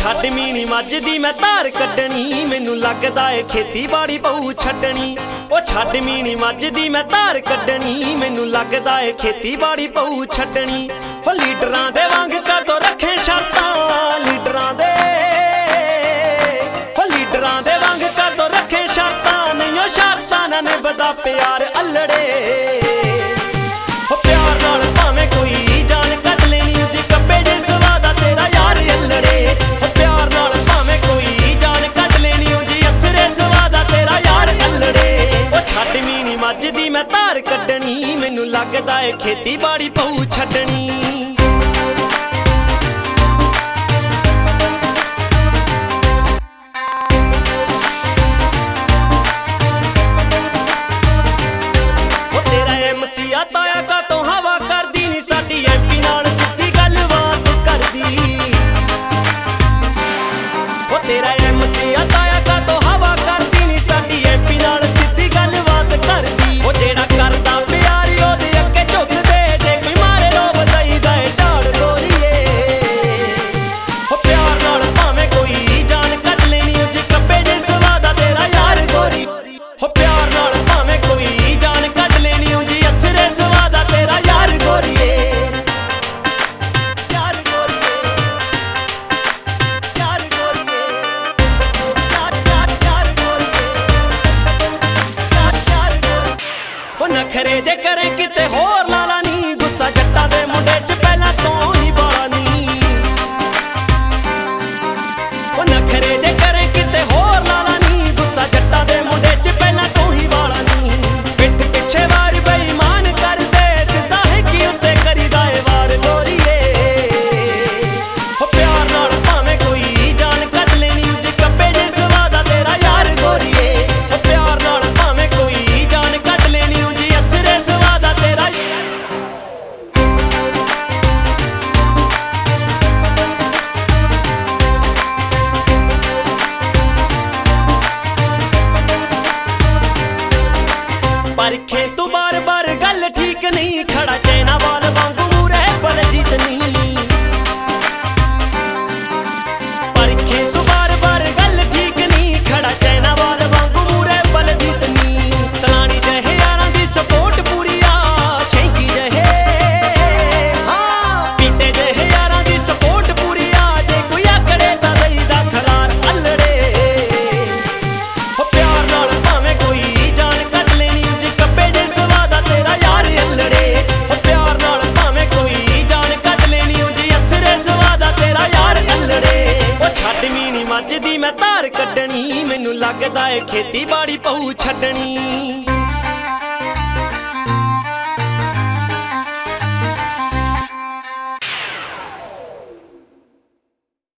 ਛੱਡ ਮੀਣੀ ਮੱਝ ਦੀ ਮੈਂ ਧਾਰ ਕੱਢਣੀ, ਮੈਨੂੰ ਲੱਗਦਾ ਏ ਖੇਤੀਬਾੜੀ ਪਊ ਛੱਡਣੀ। ਉਹ ਛੱਡ ਮੀਣੀ ਮੱਝ ਦੀ ਮੈਂ ਧਾਰ ਕੱਢਣੀ, ਮੈਨੂੰ ਲੱਗਦਾ ਏ ਖੇਤੀਬਾੜੀ ਪਊ ਛੱਡਣੀ। ਉਹ ਲੀਡਰਾਂ ਦੇ ਵਾਂਗ ਕਦੋਂ ਰੱਖੇ ਸ਼ਰਤਾਂ, ਲੀਡਰਾਂ ਦੇ ਵਾਂਗ ਕਦੋਂ ਰੱਖੇ ਸ਼ਰਤਾਂ, ਨਹੀਂ ਉਹ ਸ਼ਰਤਾਂ ਨਾਲ ਨਿਭਦਾ ਪਿਆਰ ਅਲੜੇ। ਉਹ ਪਿਆਰ ਨਾਲ ਭਾਵੇਂ ਕੋਈ ਜਾਨ ਕੱਢ ਲੈਣੀ, ਜੇ ਕੱਪੇ ਜੇ ਸਵਾਦਾ ਤੇਰਾ ਯਾਰ ਅਲੜੇ। ਉਹ ਪਿਆਰ ਨਾਲ ਭਾਵੇਂ ਕੋਈ ਜਾਨ ਕੱਢ ਲੈਣੀ, ਜੇ ਅਥਰੇ ਸਵਾਦਾ ਤੇਰਾ ਯਾਰ ਅਲੜੇ। ਉਹ ਛੱਡ ਮੀਣੀ ਮੱਝ ਦੀ ਮੈਂ ਧਾਰ ਕੱਢਣੀ, ਮੈਨੂੰ ਲੱਗਦਾ ਏ ਖੇਤੀਬਾੜੀ ਪਊ ਛੱਡਣੀ। ਮਸੀਆ ਤਾਇਆ ਕਾਤੋਂ ਹਵਾ ਕਰਦੀ ਨੀ, ਸਾਡੀ ਐਮਪੀ ਨਾਲ ਸਿੱਧੀ ਗੱਲਬਾਤ ਕਰਦੀ। ਉਹ ਤੇਰਾ ਮਸੀਆ ਤਾਇਆ ਕਾਤੋਂ ਹਵਾ ਕਰਦੀ ਨੀ, ਸਾਡੀ ਐਮਪੀ ਨਾਲ ਸਿੱਧੀ ਗੱਲਬਾਤ ਕਰਦੀ। ਉਹ ਜਿਹੜਾ ਕਰਦਾ ਪਿਆਰ ਉਹਦੇ ਅੱਗੇ ਝੁਕਦੇ, ਜੇ ਕੋਈ ਮਾਰੇ ਰੋਬ ਦਈਦਾ ਏ ਝਾੜ ਗੋਰੀਏ। ਉਹ ਪਿਆਰ ਨਾਲ ਭਾਵੇਂ ਕੋਈ ਜਾਨ ਕੱਢ ਲੈਣੀ, ਜੇ ਕੱਪੇ ਜੇ ਸਵਾਦਾ ਤੇਰਾ ਯਾਰ ਗੋਰੀ। ਉਹ ਪਿਆਰ ਨਾਲ ਭਾਵੇਂ ਕੋਈ ਜਾਨ ਕੱਢ ਲੈਣੀ, ਸਵਾਦਾ ਤੇਰਾ ਯਾਰ ਗੋਰੀਏ। ਯਾਰ ਗੋਰੀਏ, ਯਾਰ ਗੋਰੀਏ, ਯਾਰ ਗੋਰੀਏ, ਯਾਰ ਗੋਰੀਏ। ਉਹ ਨਖਰੇ ਜੇ ਕਰੇ ਕਿਤੇ ਹੋਰ ਲਾਲਾ ਨੀ, ਗੁੱਸਾ ਜੱਟਾਂ ਦੇ ਮੁੰਡੇ ਚ ਪਹਿਲਾਂ ਤੋਂ ਹੀ ਬਾਲਾ ਨੀ। ਉਹ ਨਖਰੇ ਜੇ ਕਰੇ ਕਿਤੇ ਹੋਰ ਲਾਲਾ ਨੀ, ਗੁੱਸਾ ਜੱਟਾਂ ਦੇ ਮੁੰਡੇ ਚ ਪਹਿਲਾਂ ਤੋਂ ਹੀ ਬਾਲਾ ਨੀ। ਪਿੱਠ ਪਿੱਛੇ ਵਾਰੀ ਬੇਈਮਾਨ ਪਰਖੇ ਤੂੰ ਬਾਰ-ਬਾਰ ਗੱਲ ਠੀਕ ਨਹੀਂ, ਖੜਾ ਚੈਨਾ ਵਾਲ ਵਾਂਗੂ ਮੂਰੇ ਬਲਜੀਤ ਨਹੀਂ। ਪਰਖੇ ਤੂੰ ਬਾਰ-ਬਾਰ ਗੱਲ ਠੀਕ ਨਹੀਂ, ਖੜਾ ਚੈਨਾ ਵਾਲ ਵਾਂਗੂ ਮੂਰੇ ਬਲਜੀਤ ਨਹੀਂ। ਸਲਾਣੀ ਜਿਹੇ ਯਾਰਾਂ ਦੀ ਸਪੋਰਟ ਪੂਰੀ ਆ, ਸ਼ੈਂਕੀ ਜਿਹੇ ਹਾਂ ਪੀਤੇ ਜਿਹੇ ਯਾਰਾਂ ਦੀ ਸਪੋਰਟ ਪੂਰੀ ਆ, ਜੇ ਕੋਈ ਆਕੜੇ ਤਾਂ ਦਈਦਾ ਖਲਾਰ ਅਲੜੇ। ਉਹ ਪਿਆਰ ਨਾਲ ਭਾਵੇਂ ਕੋਈ ਜਾਨ ਕੱਢ ਲੈਣੀ, ਕੱਪੇ ਜੇ ਸਵਾਦਾ ਤੇਰਾ ਯਾਰ ਅਲੜੇ। ਉਹ ਪਿਆਰ ਨਾਲ ਭਾਵੇਂ ਕੋਈ ਜਾਨ ਕੱਢ ਲੈਣੀ, ਜੇ ਅਥਰੇ ਸਵਾਦਾ ਤੇਰਾ ਯਾਰ ਅਲੜੇ। ਉਹ ਛੱਡ ਮੀਣੀ ਮੱਝ ਦੀ ਮੈਂ ਧਾਰ ਕੱਢਣੀ, ਮੈਨੂੰ ਲੱਗਦਾ ਏ ਖੇਤੀਬਾੜੀ ਪਊ ਛੱਡਣੀ।